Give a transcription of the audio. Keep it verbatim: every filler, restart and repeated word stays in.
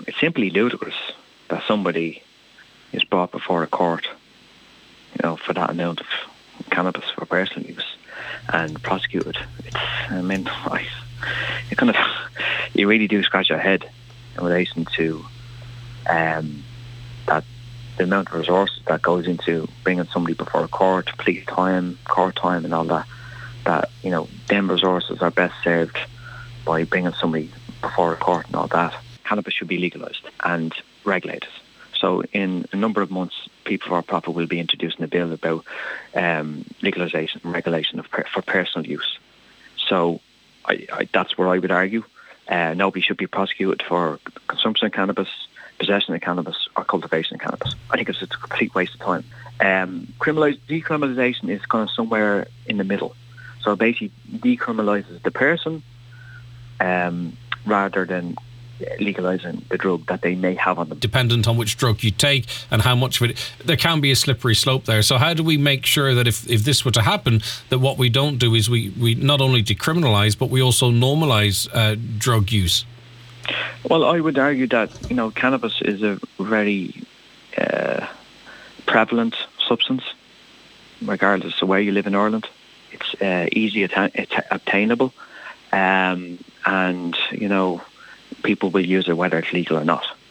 It's simply ludicrous that somebody is brought before a court, you know, for that amount of cannabis for personal use and prosecuted. It's, I mean, I, you kind of, you really do scratch your head in relation to um, that the amount of resources that goes into bringing somebody before a court, police time, court time, and all that. That, you know, them resources are best served by bringing somebody before a court and all that. Cannabis should be legalised and regulated. So in a number of months, People for Profit will be introducing a bill about um, legalisation and regulation of per- for personal use. So I, I, that's where I would argue. Uh, nobody should be prosecuted for consumption of cannabis, possession of cannabis, or cultivation of cannabis. I think it's a complete waste of time. Um, criminalise, decriminalisation is kind of somewhere in the middle. So it basically decriminalises the person um, rather than legalising the drug that they may have on them. Dependent on which drug you take and how much of it, there can be a slippery slope there. So how do we make sure that if, if this were to happen, that what we don't do is we, we not only decriminalise, but we also normalise uh, drug use? Well, I would argue that, you know, cannabis is a very uh, prevalent substance, regardless of where you live in Ireland. It's uh, easy atta- att- obtainable, um, and, you know, people will use it whether it's legal or not.